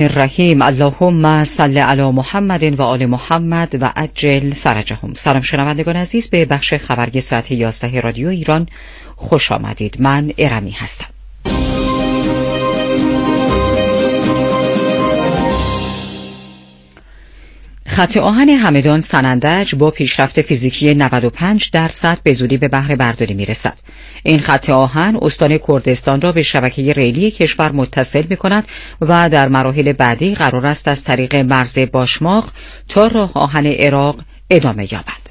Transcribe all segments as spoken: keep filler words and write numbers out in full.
الرحیم. اللهم صل علی محمد و آل محمد و عجل فرجهم. سلام شنوندگان عزیز، به بخش خبری ساعت یازده رادیو ایران خوش آمدید. من ارمی هستم. خط آهن همدان سنندج با پیشرفت فیزیکی نود و پنج درصد به زودی به بهره برداری میرسد. این خط آهن استان کردستان را به شبکه ریلی کشور متصل می‌کند و در مراحل بعدی قرار است از طریق مرز باشماق تا راه آهن عراق ادامه یابد.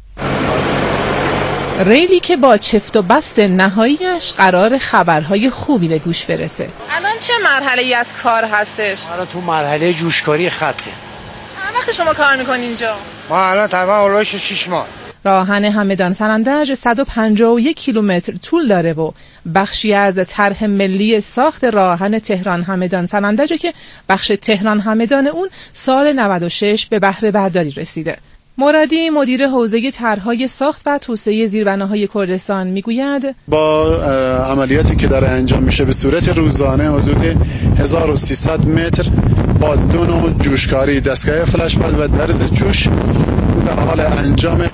ریلی که با چفت و بست نهاییش قرار خبرهای خوبی به گوش برسه. الان چه مرحله‌ای از کار هستش؟ الان تو مرحله جوشکاری خطه. چند وقت شما کار میکنین اینجا؟ ما الان تقریبا اولش شش ماه. راه آهن همدان سنندج صد و پنجاه و یک کیلومتر طول داره و بخشی از طرح ملی ساخت راه آهن تهران همدان سنندج که بخش تهران همدان اون سال نود و شش به بهره برداری رسیده. مرادی مدیر حوزه طرح‌های ساخت و توسعه زیربناهای کردستان میگوید با عملیاتی که داره انجام میشه به صورت روزانه حدود هزار و سیصد متر با دو نوع جوشکاری، دستگاه فلش پد و درز جوش در حال انجام.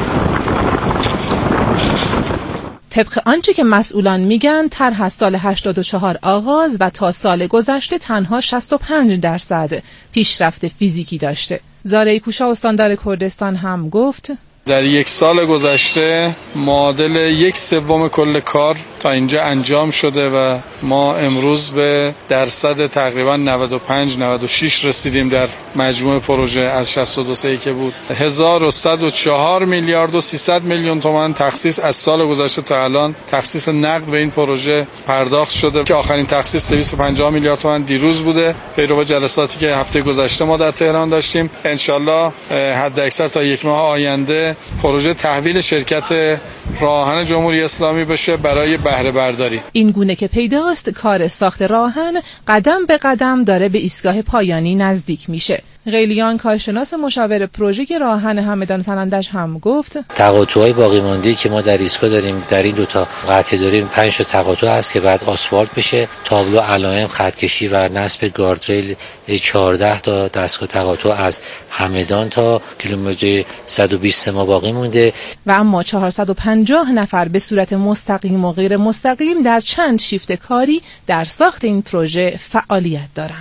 طبق آنچه که مسئولان میگن طرح از سال هشتاد و چهار آغاز و تا سال گذشته تنها شصت و پنج درصد پیشرفت فیزیکی داشته. زارعی پوشا استاندار کردستان هم گفت در یک سال گذشته معادل یک سوم کل کار تا اینجا انجام شده و ما امروز به درصد تقریبا نود و پنج نود و شش رسیدیم در مجموع پروژه از شصت و دو سه که بود. هزار و صد و چهار میلیارد و سیصد میلیون تومان تخصیص از سال گذشته تا الان تخصیص نقد به این پروژه پرداخت شده که آخرین تخصیص دویست و پنجاه میلیارد تومان دیروز بوده. پیرو جلساتی که هفته گذشته ما در تهران داشتیم، ان شاءالله حد اکثر تا یک ماه آینده پروژه تحویل شرکت راه آهن جمهوری اسلامی بشه برای بهره برداری. این گونه که پیداست کار ساخت راه آهن قدم به قدم داره به ایستگاه پایانی نزدیک میشه. قیلیان کارشناس مشاور پروژه راه آهن همدان سنندج هم گفت تقاطع‌های باقی مانده که ما در ایستگاه داریم، در این دو تا قطعه داریم پنج تا تقاطع هست که بعد آسفالت بشه. تابلو علائم خطکشی و نصب گاردریل چهارده تا دستگاه تقاطع از همدان تا کیلومتر صد و بیست ما باقی مونده و اما چهارصد و پنجاه نفر به صورت مستقیم و غیر مستقیم در چند شیفت کاری در ساخت این پروژه فعالیت دارند.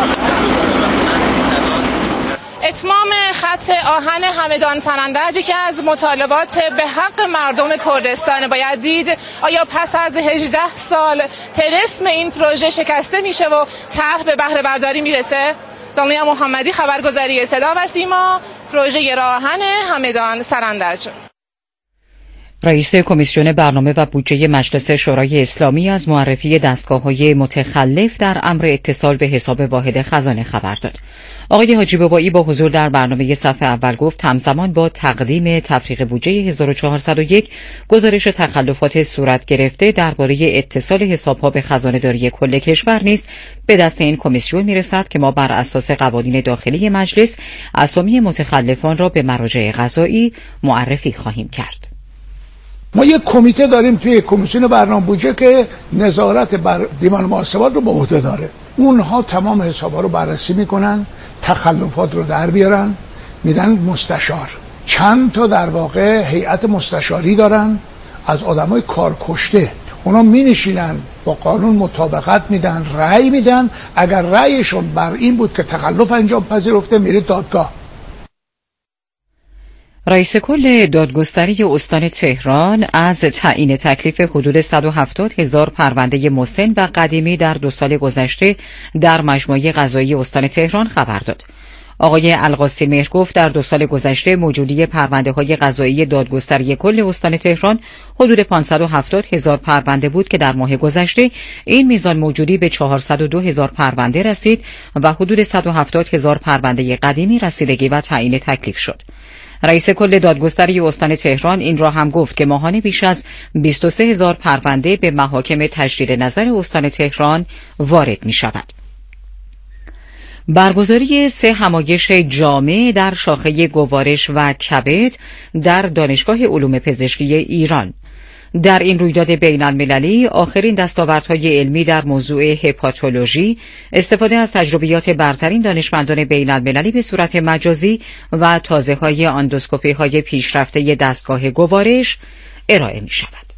اتمام خط آهن همدان سنندج که از مطالبات به حق مردم کردستان باید دید آیا پس از هجده سال طلسم این پروژه شکسته میشه و طرح به بهره برداری میرسه؟ دانیا محمدی، خبرگزاری صدا و سیما، پروژه راه آهن همدان سنندج. رئیس کمیسیون برنامه و بودجه مجلس شورای اسلامی از معرفی دستگاه‌های متخلف در امر اتصال به حساب واحد خزانه خبر داد. آقای حاجی بابایی با حضور در برنامه صفحه اول گفت همزمان با تقدیم تفریغ بودجه هزار و چهارصد و یک گزارش تخلفات صورت گرفته درباره اتصال حساب‌ها به خزانه داری کل کشور نیز به دست این کمیسیون میرسد که ما بر اساس قوانین داخلی مجلس اسامی متخلفان را به مراجع قضایی معرفی خواهیم کرد. ما یک کمیته داریم توی کمیسیون برنامه بودجه که نظارت بر دیوان محاسبات رو به عهده داره. اونها تمام حسابا رو بررسی میکنن، تخلفات رو در بیارن، میدن مستشار. چند تا در واقع هیئت مستشاری دارن از آدمای کار کشته. اونا می نشینن با قانون مطابقت میدن، رأی میدن. اگر رأیشون بر این بود که تخلف انجام پذیرفته میره دادگاه. رئیس کل دادگستری استان تهران از تعیین تکلیف حدود صد و هفتاد هزار پرونده مسن و قدیمی در دو سال گذشته در مجموعه قضایی استان تهران خبر داد. آقای القاسی مهر گفت در دو سال گذشته موجودی پرونده های قضایی دادگستری کل استان تهران حدود پانصد و هفتاد هزار پرونده بود که در ماه گذشته این میزان موجودی به چهارصد و دو هزار پرونده رسید و حدود صد و هفتاد هزار پرونده قدیمی رسیدگی و تعیین تکلیف شد. رئیس کل دادگستری استان تهران این را هم گفت که ماهانه بیش از بیست و سه هزار پرونده به محاکم تجدید نظر استان تهران وارد می شود. برگزاری سه همایش جامع در شاخه گوارش و کبد در دانشگاه علوم پزشکی ایران. در این رویداد بین المللی آخرین دستاوردهای علمی در موضوع هپاتولوژی، استفاده از تجربیات برترین دانشمندان بین المللی به صورت مجازی و تازه‌های اندوسکوپی‌های پیشرفته دستگاه گوارش ارائه می شود.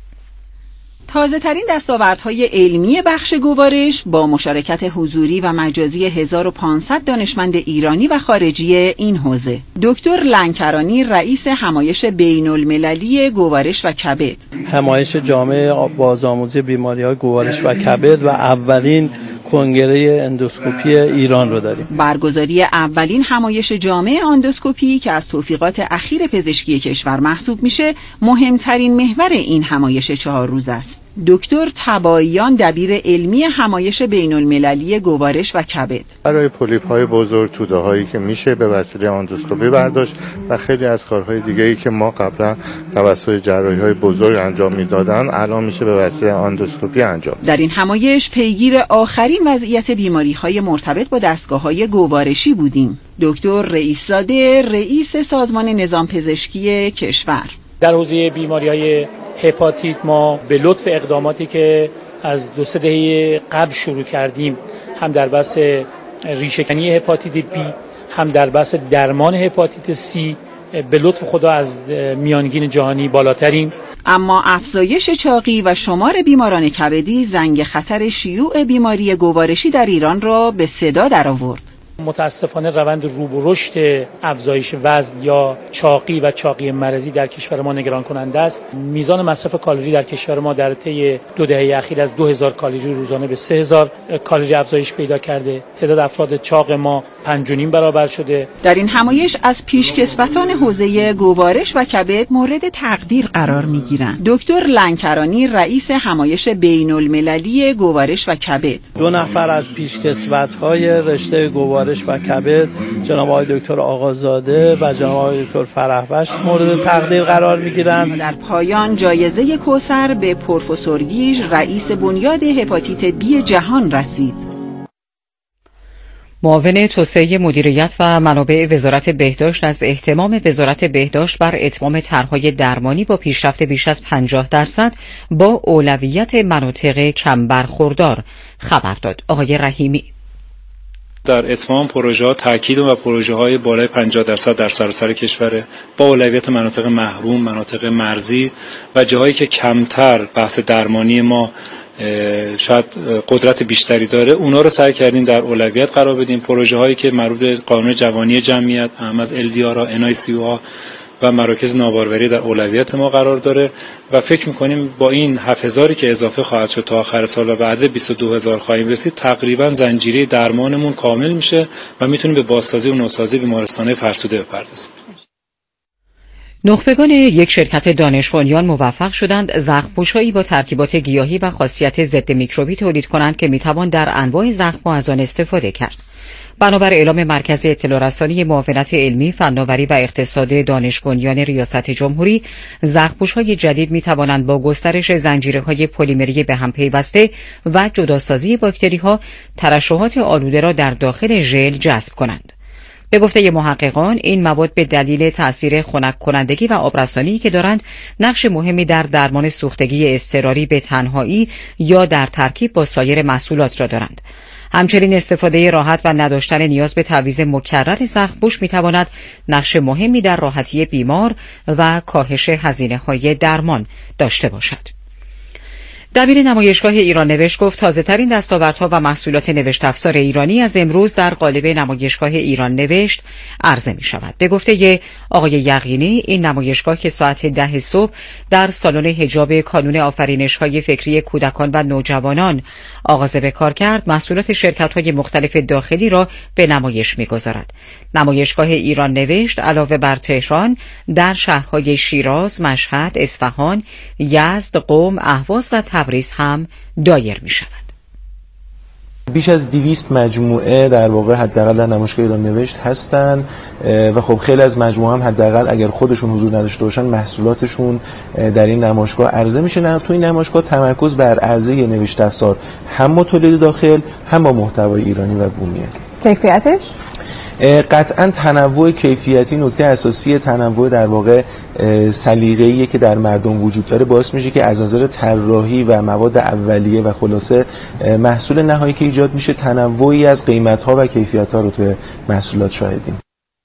تازه ترین دستاوردهای علمی بخش گوارش با مشارکت حضوری و مجازی هزار و پانصد دانشمند ایرانی و خارجی این حوزه. دکتر لنکرانی رئیس همایش بین المللی گوارش و کبد. همایش جامع بازآموزی بیماری‌های گوارش و کبد و اولین کنگره اندوسکوپی ایران رو داریم. برگزاری اولین همایش جامع اندوسکوپی که از توفیقات اخیر پزشکی کشور محسوب میشه، مهمترین محور این همایش چهار روز است. دکتر تباییان دبیر علمی همایش بین المللی گوارش و کبد. برای پولیپ های بزرگ توده هایی که میشه به وسیله اندوسکوپی برداشت و خیلی از کارهای دیگه‌ای که ما قبلا توسط جراحی های بزرگ انجام میدادن الان میشه به وسیله اندوسکوپی انجام. در این همایش پیگیر آخرین وضعیت بیماری های مرتبط با دستگاه های گوارشی بودیم. دکتر رئیس‌زاده رئیس سازمان نظام پزشکی کشور. در حوزه بیماری‌های هپاتیت ما به لطف اقداماتی که از دو سه دهه قبل شروع کردیم، هم در بحث ریشه‌کنی هپاتیت بی، هم در بحث درمان هپاتیت سی، به لطف خدا از میانگین جهانی بالاترین. اما افزایش چاقی و شمار بیماران کبدی زنگ خطر شیوع بیماری گوارشی در ایران را به صدا درآورد. متاسفانه روند رو به رشد افزایش وزن یا چاقی و چاقی مرضی در کشور ما نگران کننده است. میزان مصرف کالری در کشور ما در طی دو دهه اخیر از دو هزار کالری روزانه به سه هزار کالری افزایش پیدا کرده. تعداد افراد چاق ما پنج و نیم برابر شده. در این همایش از پیشکسوتان حوزه گوارش و کبد مورد تقدیر قرار میگیرند. دکتر لنکرانی رئیس همایش بین المللی گوارش و کبد. دو نفر از پیشکسوت‌های رشته گوارش و کبد، جناب آقای دکتر آقازاده و جناب آقای دکتر فرحبخش مورد تقدیر قرار میگیرند. در پایان جایزه کوثر به پروفسور گیج رئیس بنیاد هپاتیت بی جهان رسید. معاون توسعه مدیریت و منابع وزارت بهداشت از اهتمام وزارت بهداشت بر اتمام طرح‌های درمانی با پیشرفت بیش از پنجاه درصد با اولویت مناطق کم برخوردار خبر داد. آقای رحیمی در اتمام پروژه‌ها تاکید و پروژه‌های بالای پنجاه درصد در سراسر کشور با اولویت مناطق محروم، مناطق مرزی و جاهایی که کمتر بحث درمانی ما شاید قدرت بیشتری داره، اونا رو سعی کردیم در اولویت قرار بدیم. پروژه‌هایی که مربوط به قانون جوانی جمعیت، هم از ال دی آر ها، ان آی سی او ها و مراکز ناباروری در اولویت ما قرار داره و فکر می‌کنیم با این هفت هزاری که اضافه خواهد شد تا آخر سال و بعد بیست و دو هزار خواهیم رسید، تقریبا زنجیره درمانمون کامل میشه و میتونیم به بازسازی و نوسازی بیمارستان‌های فرسوده بپردازیم. نخبگان یک شرکت دانش بنیان موفق شدند زخم‌پوش‌هایی با ترکیبات گیاهی و خاصیت ضد میکروبی تولید کنند که میتوان در انواع زخم‌ها از آن استفاده کرد. بنابر اعلام مرکز اطلاع رسانی معاونت علمی، فناوری و اقتصاد دانش بنیان ریاست جمهوری، زخم‌پوش‌های جدید می‌توانند با گسترش زنجیره‌های پلیمری به هم پیوسته و جداسازی باکتری‌ها ترشحات آلوده را در داخل ژل جذب کنند. به گفته محققان، این مواد به دلیل تأثیر خنک کنندگی و آبرسانی که دارند، نقش مهمی در درمان سوختگی اضطراری به تنهایی یا در ترکیب با سایر محصولات را دارند. همچنین استفاده راحت و نداشتن نیاز به تعویض مکرر زخم‌پوش می‌تواند نقش مهمی در راحتی بیمار و کاهش هزینه‌های درمان داشته باشد. دبیر نمایشگاه ایران نوشت گفت تازه‌ترین دستاوردها و محصولات نوشت افزار ایرانی از امروز در قالب نمایشگاه ایران نوشت عرضه می شود. به گفته آقای یقینی، این نمایشگاه که ساعت ده صبح در سالن حجاب کانون آفرینش‌های فکری کودکان و نوجوانان آغاز به کار کرد، محصولات شرکت‌های مختلف داخلی را به نمایش می‌گذارد. نمایشگاه ایران نوشت علاوه بر تهران در شهرهای شیراز، مشهد، اصفهان، یزد، قم، اهواز و تبریز هم دایر می شود. بیش از دویست مجموعه در واقع حداقل در نمایشگاه ایران نوشت هستن و خب خیلی از مجموعه هم حداقل اگر خودشون حضور نداشته باشن محصولاتشون در این نمایشگاه عرضه میشه. نه تو این نمایشگاه تمرکز بر عرضه نوشت افزار هم با تولید داخل هم با محتوای ایرانی و بومیه. کیفیتش قطعا تنوع کیفیتی نکته اساسی تنوع در واقع سلیقه‌ایه که در مردم وجود داره، باعث میشه که از نظر طراحی و مواد اولیه و خلاصه محصول نهایی که ایجاد میشه تنوعی از قیمت‌ها و کیفیت‌ها رو توی محصولات شاهدیم.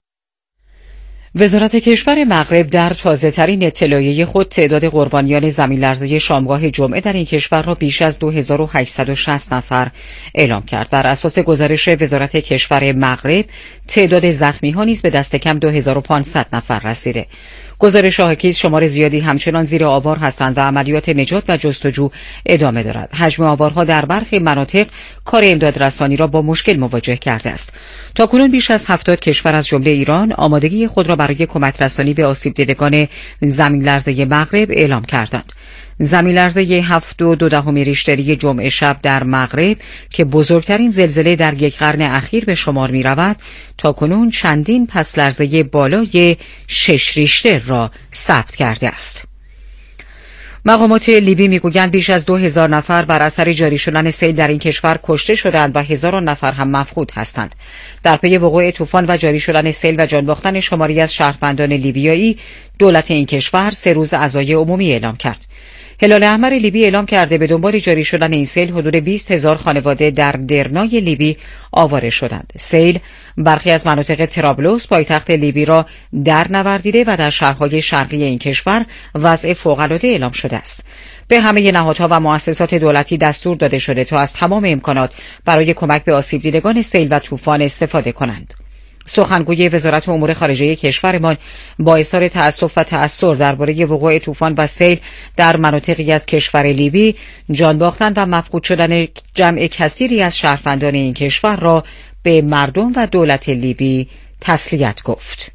وزارت کشور مغرب در تازه‌ترین اطلاعیه خود تعداد قربانیان زمین‌لرزه شامگاه جمعه در این کشور را بیش از دو هزار و هشتصد و شصت نفر اعلام کرد. بر اساس گزارش وزارت کشور مغرب تعداد زخمی‌ها نیز به دست کم دو هزار و پانصد نفر رسیده. گزارش حاکی شمار زیادی همچنان زیر آوار هستند و عملیات نجات و جستجو ادامه دارد. حجم آوارها در برخی مناطق کار امدادرسانی را با مشکل مواجه کرده است. تاکنون بیش از هفتاد کشور از جمله ایران آمادگی خود را برای کمک رسانی به آسیب دیدگان زمین‌لرزه مغرب اعلام کردند. زمین‌لرزه هفت و دو دهم ریشتری جمعه شب در مغرب که بزرگترین زلزله در یک قرن اخیر به شمار می رود، تاکنون چندین پس لرزه بالای شش ریشتر را ثبت کرده است. مقامات لیبی میگویند بیش از دو هزار نفر بر اثر جاری شدن سیل در این کشور کشته شدند و هزاران نفر هم مفقود هستند. در پی وقوع طوفان و جاری شدن سیل و جان باختن شماری از شهروندان لیبیایی، دولت این کشور سه روز عزای عمومی اعلام کرد. هلال احمر لیبی اعلام کرده به دنبال جاری شدن این سیل حدود بیست هزار خانواده در درنای لیبی آواره شدند. سیل برخی از مناطق طرابلس پایتخت لیبی را در نوردیده و در شهرهای شرقی این کشور وضع فوق‌العاده اعلام شده است. به همه نهادها و مؤسسات دولتی دستور داده شده تا از تمام امکانات برای کمک به آسیب دیدگان سیل و طوفان استفاده کنند. سخنگوی وزارت امور خارجه کشورمان با اظهار تأسف و تأثر درباره وقوع طوفان و سیل در مناطقی از کشور لیبی، جان باختن و مفقود شدن جمع کثیری از شهروندان این کشور را به مردم و دولت لیبی تسلیت گفت.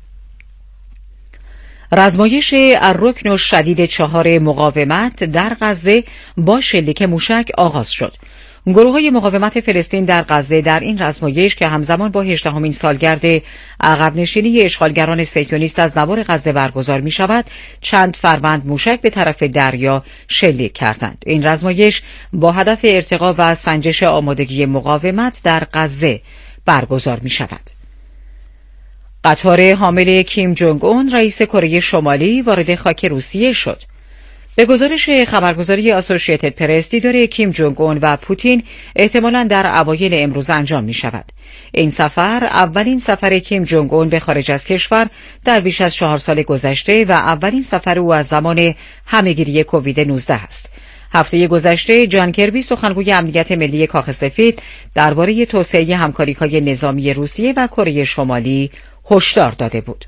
رزمایش الرکن الشدید چهار مقاومت در غزه با شلیک موشک آغاز شد. گروه‌های مقاومت فلسطین در غزه در این رزمایش که همزمان با هجدهمین سالگرد عقب نشینی اشغالگران صهیونیست از نوار غزه برگزار می شود، چند فروند موشک به طرف دریا شلیک کردند. این رزمایش با هدف ارتقا و سنجش آمادگی مقاومت در غزه برگزار می شود. قطار حامل کیم جونگ اون رئیس کره شمالی وارد خاک روسیه شد. به گزارش خبرگزاری آسوشییتد پرس، دیدار کیم جونگ اون و پوتین احتمالاً در اوایل امروز انجام می شود. این سفر اولین سفر کیم جونگ اون به خارج از کشور در بیش از چهار سال گذشته و اولین سفر او از زمان همهگیری کووید نوزده است. هفته گذشته جان کربی سخنگوی امنیت ملی کاخ سفید درباره توسعه همکاری‌های نظامی روسیه و کره شمالی هشدار داده بود.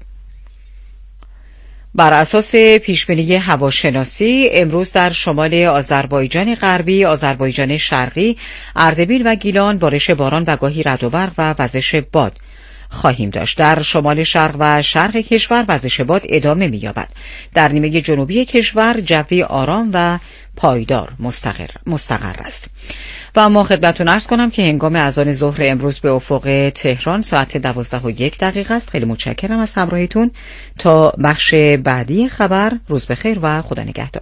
بر اساس پیشبینی هواشناسی امروز در شمال آذربایجان غربی، آذربایجان شرقی، اردبیل و گیلان بارش باران و گاهی رعد و برق و وزش باد خواهیم داشت. در شمال شرق و شرق کشور وزش باد ادامه می‌یابد. در نیمه جنوبی کشور جوی آرام و پایدار مستقر مستقر است. و اما خدمتتون عرض کنم که هنگام اذان ظهر امروز به افق تهران ساعت دوازده و یک دقیقه است. خیلی متشکرم از همراهیتون. تا بخش بعدی خبر، روز بخیر و خدا نگهدار.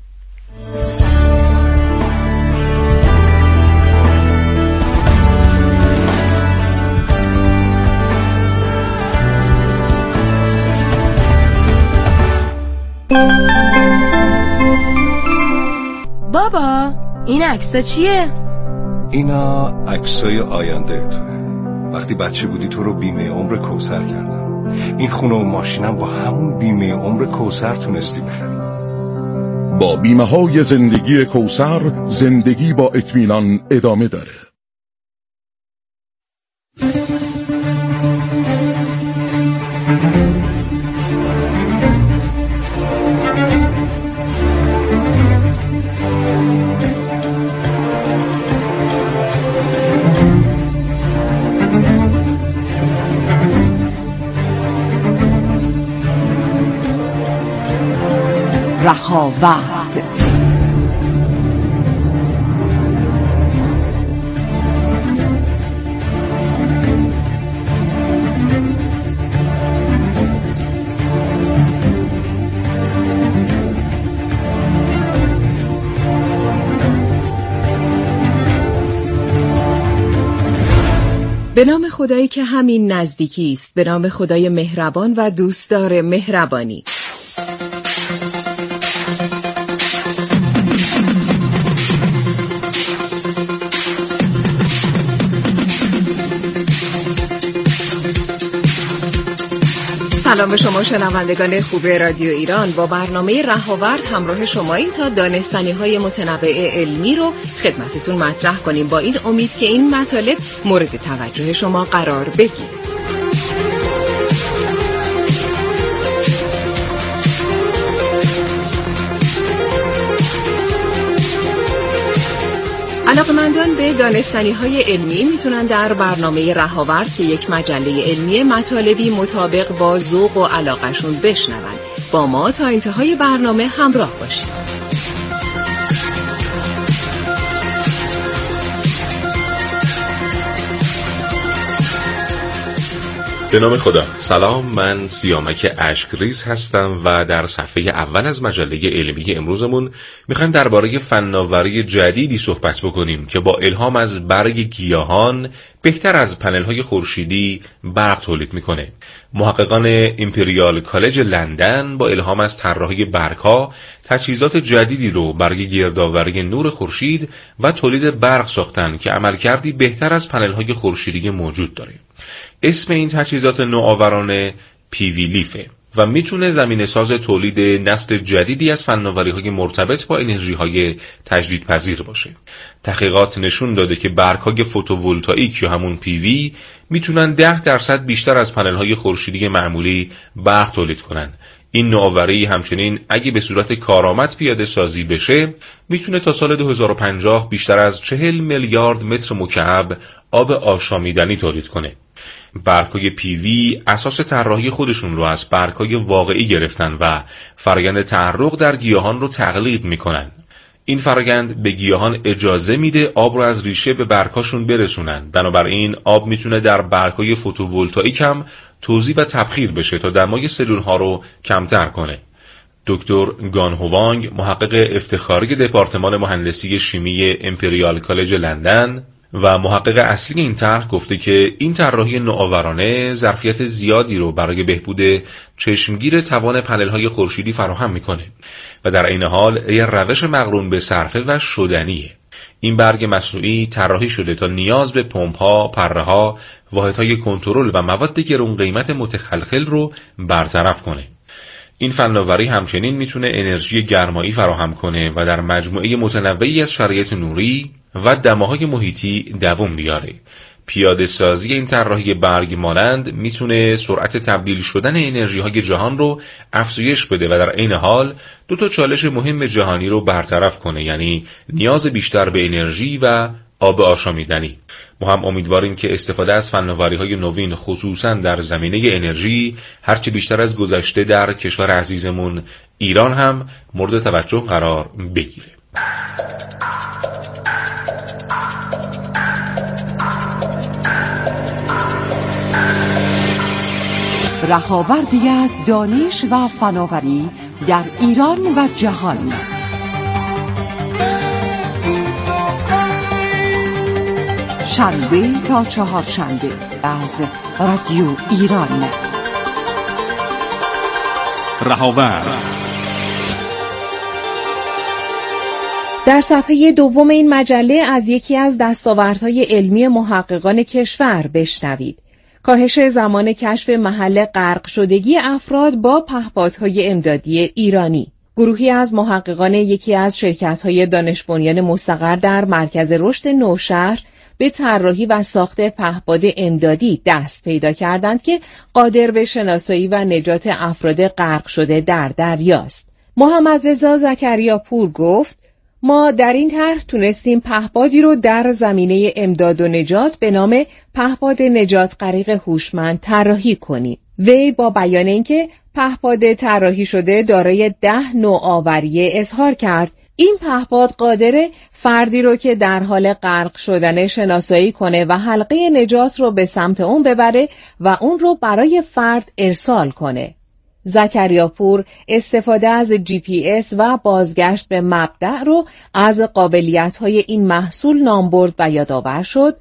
بابا این عکسا چیه؟ اینا عکسای آینده توه. وقتی بچه بودی تو رو بیمه عمر کوثر کردم. این خونه و ماشینم با همون بیمه عمر کوثر تونستی بخری. با بیمه های زندگی کوثر زندگی با اطمینان ادامه داره. رهاورد به نام خدایی که همین نزدیکی است، به نام خدای مهربان و دوستدار مهربانی. سلام به شما شنوندگان خوب رادیو ایران. با برنامه رهاورد همراه شماییم تا دانستنی‌های متنوع علمی رو خدمتتون مطرح کنیم، با این امید که این مطالب مورد توجه شما قرار بگیره. علاقه‌مندان به دانستنی‌های علمی میتونن در برنامه رهاورد که یک مجله علمی مطالبی مطابق با ذوق و علاقه‌شون بشنون. با ما تا انتهای برنامه همراه باشید. به نام خدا. سلام، من سیامک اشکریز هستم و در صفحه اول از مجله علمی امروزمون میخوایم درباره فناوری جدیدی صحبت بکنیم که با الهام از برگ گیاهان بهتر از پنل‌های خورشیدی برق تولید میکنه. محققان امپریال کالج لندن با الهام از طراحی برگ‌ها تجهیزات جدیدی رو برای گردآوری نور خورشید و تولید برق ساختن که عملکردی بهتر از پنل‌های خورشیدی موجود داره. اسم این تجهیزات نوآورانه پیوی لیفه و میتونه زمینه‌ساز تولید نسل جدیدی از فناوری‌های مرتبط با انرژی‌های تجدیدپذیر باشه. تحقیقات نشون داده که برگ‌های فوتوولتائیک یا همون پیوی میتونن ده درصد بیشتر از پنل‌های خورشیدی معمولی برق تولید کنن. این نوآوری همچنین اگه به صورت کارآمد پیاده سازی بشه میتونه تا سال دو هزار و پنجاه بیشتر از چهل میلیارد متر مکعب آب آشامیدنی تولید کنه. برگ‌های پیوی اساس طراحی خودشون رو از برگ‌های واقعی گرفتن و فرآیند تعرق در گیاهان رو تقلید میکنن. این فرآیند به گیاهان اجازه میده آب رو از ریشه به برگ‌هاشون برسونن. بنابراین آب میتونه در برگ‌های فوتوولتائیک هم توزیع و تبخیر بشه تا دمای سلول‌ها رو کمتر کنه. دکتر گان هوانگ، محقق افتخاری دپارتمان مهندسی شیمی امپریال کالج لندن و محقق اصلی این طرح، گفته که این طراحی نوآورانه ظرفیت زیادی رو برای بهبود چشمگیر توان پنل‌های خورشیدی فراهم میکنه و در عین حال یه روش مقرون به صرفه و شدنیه. این برگ مصنوعی طراحی شده تا نیاز به پمپ‌ها، پره‌ها، واحدهای کنترل و مواد گران قیمت متخلخل رو برطرف کنه. این فناوری همچنین میتونه انرژی گرمایی فراهم کنه و در مجموعه متنوعی از شرایط نوری و دماهای محیطی دوام بیاره. پیاده سازی این طراحی برگ مانند میتونه سرعت تبدیل شدن انرژی های جهان رو افزایش بده و در عین حال دو تا چالش مهم جهانی رو برطرف کنه، یعنی نیاز بیشتر به انرژی و آب آشامیدنی. ما هم امیدواریم که استفاده از فناوری‌های نوین خصوصا در زمینه انرژی هرچه بیشتر از گذشته در کشور عزیزمون ایران هم مورد توجه قرار بگیره. رهاوردی از دانش و فناوری در ایران و جهان. شنبه تا چهارشنبه از رادیو ایران. رهاورد. در صفحه دوم این مجله از یکی از دستاوردهای علمی محققان کشور بشنوید. کاهش زمان کشف محل غرق شدگی افراد با پهپادهای امدادی ایرانی. گروهی از محققان یکی از شرکت‌های دانش بنیان مستقر در مرکز رشد نوشهر به طراحی و ساخت پهپاد امدادی دست پیدا کردند که قادر به شناسایی و نجات افراد غرق شده در دریاست. محمد رضا زکریا پور گفت: ما در این طرح تونستیم پهپادی رو در زمینه امداد و نجات به نام پهپاد نجات غریق هوشمند طراحی کنیم. وی با بیان اینکه پهپاد طراحی شده دارای ده نوآوری اظهار کرد. این پهپاد قادر فردی رو که در حال غرق شدن شناسایی کنه و حلقه نجات رو به سمت اون ببره و اون رو برای فرد ارسال کنه. زکریاپور استفاده از جی پی اس و بازگشت به مبدأ رو از قابلیت‌های این محصول نام برد و یادآور شد.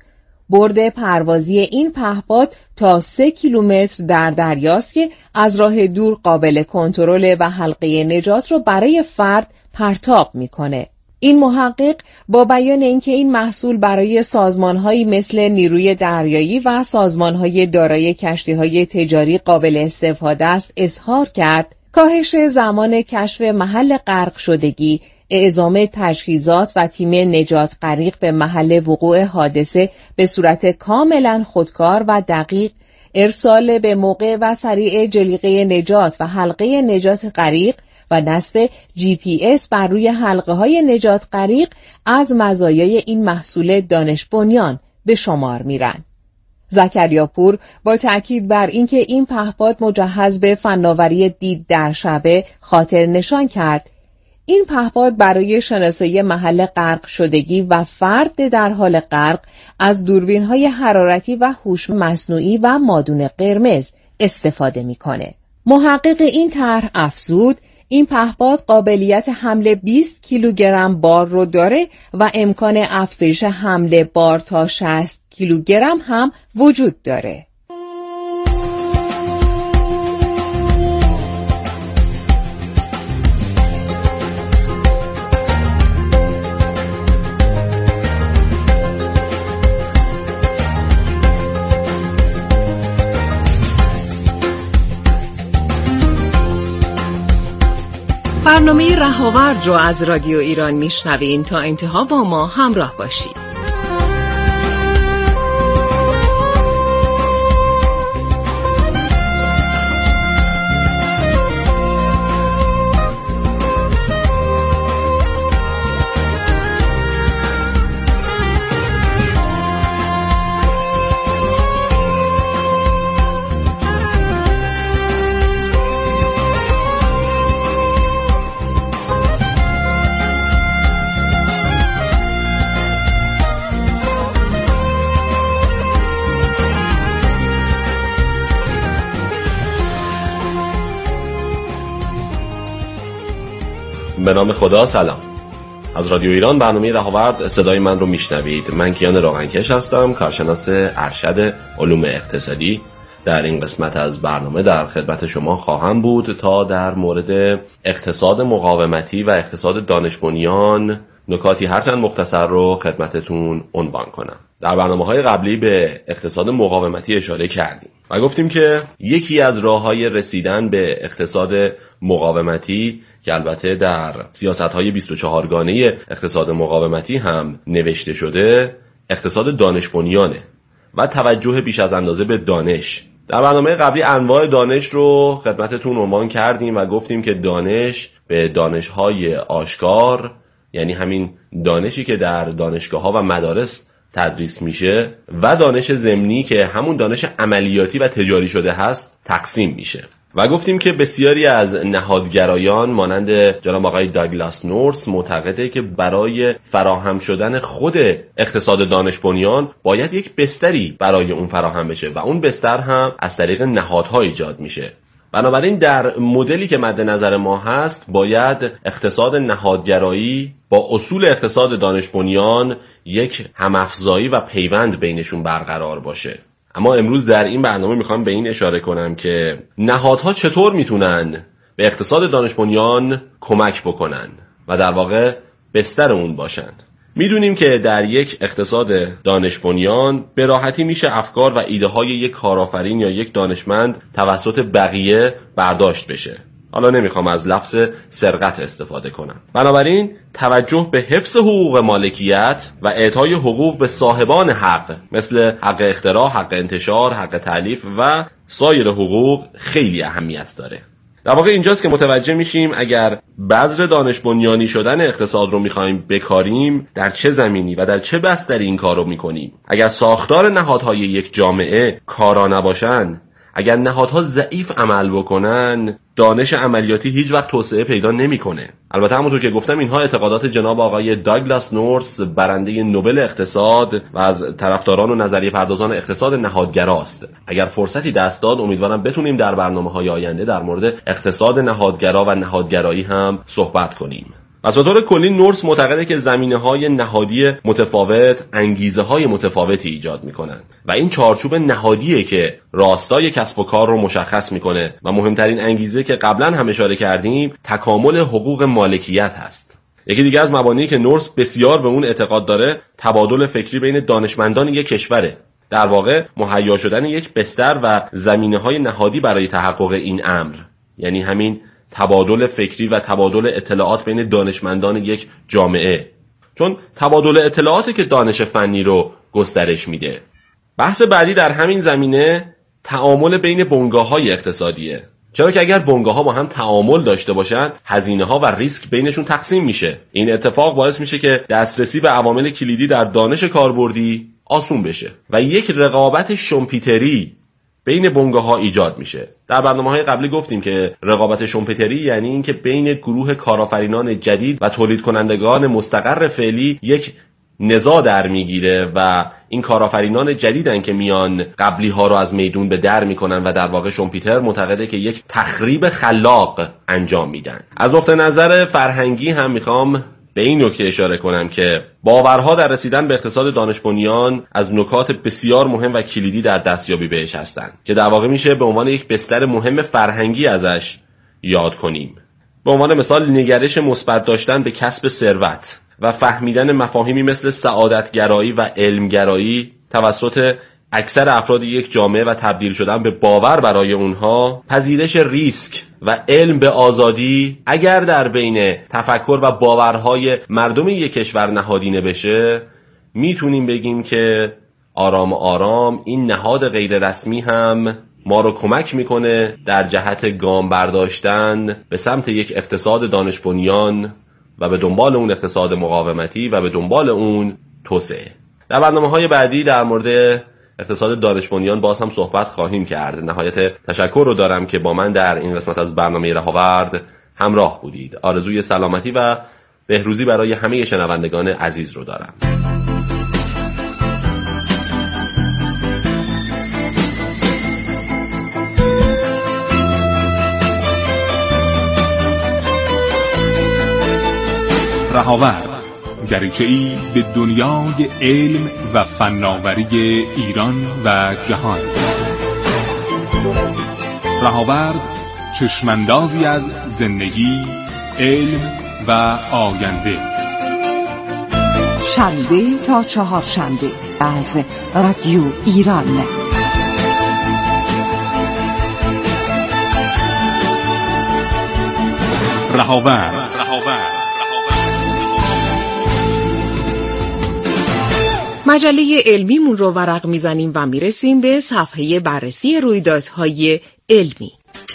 برد پروازی این پهپاد تا سه کیلومتر در دریاست که از راه دور قابل کنترل و حلقه نجات رو برای فرد پرتاب میکنه. این محقق با بیان اینکه این محصول برای سازمان‌هایی مثل نیروی دریایی و سازمان‌های دارای کشتی‌های تجاری قابل استفاده است اظهار کرد کاهش زمان کشف محل غرق شدگی، اعزام تجهیزات و تیم نجات غریق به محل وقوع حادثه به صورت کاملا خودکار و دقیق، ارسال به موقع و سریع جلیقه نجات و حلقه نجات غریق و نصب جی پی اس بر روی حلقه های نجات غریق از مزایای این محصول دانش بنیان به شمار میرن. زکریاپور با تأکید بر اینکه این پهپاد مجهز به فناوری دید در شبه خاطر نشان کرد این پهپاد برای شناسایی محل غرق شدگی و فرد در حال غرق از دوربین‌های حرارتی و هوش مصنوعی و مادون قرمز استفاده میکنه. محقق این طرح افزود این پهپاد قابلیت حمل بیست کیلوگرم بار رو داره و امکان افزایش حمل بار تا شصت کیلوگرم هم وجود داره. برنامه رهاورد رو از رادیو ایران میشنوین. تا انتها با ما همراه باشید. به نام خدا، سلام. از رادیو ایران برنامه رهاورد صدای من رو میشنوید. من کیان راغنکش هستم، کارشناس ارشد علوم اقتصادی. در این قسمت از برنامه در خدمت شما خواهم بود تا در مورد اقتصاد مقاومتی و اقتصاد دانش بنیان نکاتی هرچند مختصر رو خدمتتون عنوان کنم. در برنامه‌های قبلی به اقتصاد مقاومتی اشاره کردیم و گفتیم که یکی از راه‌های رسیدن به اقتصاد مقاومتی که البته در سیاست‌های بیست و چهار گانه اقتصاد مقاومتی هم نوشته شده، اقتصاد دانش بنیانه و توجه بیش از اندازه به دانش. در برنامه قبلی انواع دانش رو خدمتتون عنوان کردیم و گفتیم که دانش به دانش‌های آشکار، یعنی همین دانشی که در دانشگاه‌ها و مدارس تدریس میشه، و دانش ضمنی که همون دانش عملیاتی و تجاری شده هست تقسیم میشه. و گفتیم که بسیاری از نهادگرایان مانند جناب آقای داگلاس نورس معتقده که برای فراهم شدن خود اقتصاد دانش بنیان باید یک بستری برای اون فراهم بشه و اون بستر هم از طریق نهادها ایجاد میشه. بنابراین در مدلی که مد نظر ما هست باید اقتصاد نهادگرایی با اصول اقتصاد دانش بنیان یک همافزایی و پیوند بینشون برقرار باشه. اما امروز در این برنامه میخوام به این اشاره کنم که نهادها چطور میتونن به اقتصاد دانش بنیان کمک بکنن و در واقع بستر اون باشن. میدونیم که در یک اقتصاد دانش بنیان به راحتی میشه افکار و ایده های یک کارآفرین یا یک دانشمند توسط بقیه برداشت بشه. حالا نمیخوام از لفظ سرقت استفاده کنم. بنابراین توجه به حفظ حقوق مالکیت و اعطای حقوق به صاحبان حق مثل حق اختراع، حق انتشار، حق تألیف و سایر حقوق خیلی اهمیت داره. در واقع اینجاست که متوجه میشیم اگر بذر دانش بنیانی شدن اقتصاد رو میخوایم بکاریم، در چه زمینی و در چه بستری این کار رو میکنیم. اگر ساختار نهادهای یک جامعه کارا نباشن، اگر نهادها ضعیف عمل بکنن، دانش عملیاتی هیچ وقت توسعه پیدا نمیکنه. البته همونطور که گفتم اینها اعتقادات جناب آقای داگلاس نورس، برنده نوبل اقتصاد و از طرفداران و نظریه پردازان اقتصاد نهادگراست. اگر فرصتی دست داد امیدوارم بتونیم در برنامه‌های آینده در مورد اقتصاد نهادگرا و نهادگرایی هم صحبت کنیم. پس به طور کلی نورس معتقده که زمینه‌های نهادی متفاوت انگیزه‌های متفاوتی ایجاد می‌کنن و این چارچوب نهادیه که راستای کسب و کار رو مشخص می‌کنه و مهمترین انگیزه که قبلا هم اشاره کردیم تکامل حقوق مالکیت هست. یکی دیگه از مبانی که نورس بسیار به اون اعتقاد داره تبادل فکری بین دانشمندان یک کشوره. در واقع مهیا شدن یک بستر و زمینه‌های نهادی برای تحقق این امر، یعنی همین تبادل فکری و تبادل اطلاعات بین دانشمندان یک جامعه، چون تبادل اطلاعاتی که دانش فنی رو گسترش میده. بحث بعدی در همین زمینه تعامل بین بنگاه‌های اقتصادیه، چرا که اگر بنگاه‌ها با هم تعامل داشته باشن هزینه‌ها و ریسک بینشون تقسیم میشه. این اتفاق باعث میشه که دسترسی به عوامل کلیدی در دانش کاربردی آسون بشه و یک رقابت شومپیتری بین بنگاه‌ها ایجاد میشه. در برنامه‌های قبلی گفتیم که رقابت شومپیتری یعنی اینکه بین گروه کارآفرینان جدید و تولید کنندگان مستقر فعلی یک نزاع در میگیره و این کارآفرینان جدیدن که میان قبلی ها رو از میدون به در میکنن و در واقع شومپیتر معتقده که یک تخریب خلاق انجام میدن. از نقطه نظر فرهنگی هم میخوام به این نکته اشاره کنم که باورها در رسیدن به اقتصاد دانش بنیان از نکات بسیار مهم و کلیدی در دستیابی بهش هستن که در واقع میشه به عنوان یک بستر مهم فرهنگی ازش یاد کنیم. به عنوان مثال نگرش مثبت داشتن به کسب ثروت و فهمیدن مفاهیمی مثل سعادتگرایی و علمگرایی توسط اکثر افراد یک جامعه و تبدیل شدن به باور برای اونها، پذیرش ریسک و علم به آزادی اگر در بین تفکر و باورهای مردم یک کشور نهادینه بشه، میتونیم بگیم که آرام آرام این نهاد غیر رسمی هم ما رو کمک میکنه در جهت گام برداشتن به سمت یک اقتصاد دانش بنیان و به دنبال اون اقتصاد مقاومتی و به دنبال اون توسعه. در برنامه‌های بعدی در مورد اقتصاد دانش بنیان باز هم صحبت خواهیم کرد. نهایت تشکر رو دارم که با من در این قسمت از برنامه رهاورد همراه بودید. آرزوی سلامتی و بهروزی برای همه شنوندگان عزیز رو دارم. رهاورد، دریچه‌ای به دنیای علم و فناوری ایران و جهان. رهاورد، چشماندازی از زندگی، علم و آینده. شنبه تا چهارشنبه از رادیو ایران. رهاورد. مجله علمیمون رو ورق میزنیم و میرسیم به صفحه بررسی رویدادهای علمی.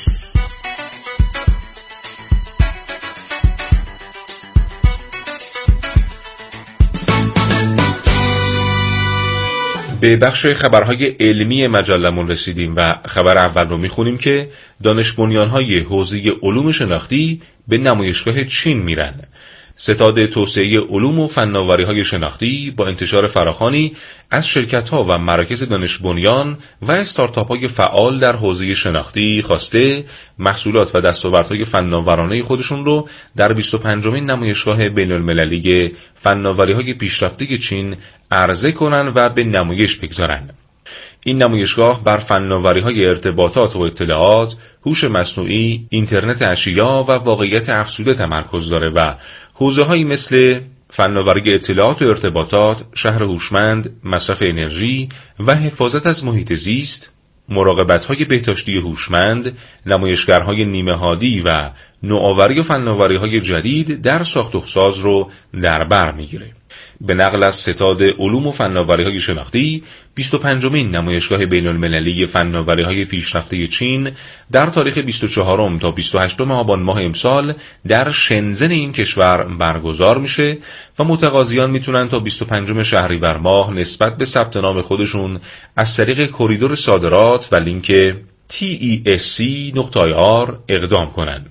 به بخش خبرهای علمی مجلمون رسیدیم و خبر اول رو میخونیم که دانش بنیان‌های حوزه علوم شناختی به نمایشگاه چین میرن. ستاد توسعه علوم و فناوری‌های شناختی با انتشار فراخوانی از شرکت‌ها و مراکز دانش بنیان و استارتاپ‌های فعال در حوزه شناختی خواسته محصولات و دستاوردهای فناورانه خودشون رو در بیست و پنجمین نمایشگاه بین‌المللی فناوری‌های پیشرفته چین عرضه کنن و به نمایش بگذارن. این نمایشگاه بر فناوری‌های ارتباطات و اطلاعات، هوش مصنوعی، اینترنت اشیا و واقعیت افزوده تمرکز داره و حوزه‌هایی مثل فناوری اطلاعات و ارتباطات، شهر هوشمند، مصرف انرژی و حفاظت از محیط زیست، مراقبت‌های بهداشتی هوشمند، نمایشگرهای نیمه‌هادی و نوآوری و فناوری‌های جدید در ساخت و ساز رو در بر می‌گیره. به نقل از ستاد علوم و فناوری‌های شناختی، بیست و پنجمین نمایشگاه بین‌المللی فناوری‌های پیشرفته چین در تاریخ بیست و چهارم تا بیست و هشتم آبان ماه امسال در شنزن این کشور برگزار میشه و متقاضیان میتونن تا بیست و پنجم شهریور ماه نسبت به ثبت نام خودشون از طریق کریدور صادرات و لینک تی ای اس سی نقطه آی آر اقدام کنن.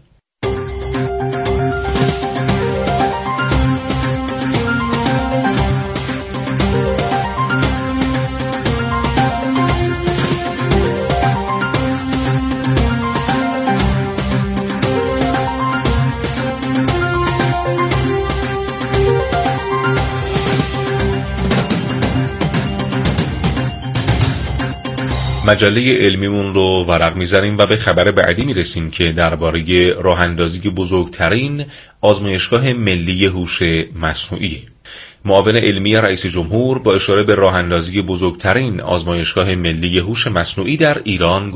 مجله علمیمون رو ورق میزنیم و به خبر بعدی میرسیم که درباره راه اندازی بزرگترین آزمایشگاه ملی هوش مصنوعی. معاون علمی رئیس جمهور با اشاره به راه اندازی بزرگترین آزمایشگاه ملی هوش مصنوعی در ایران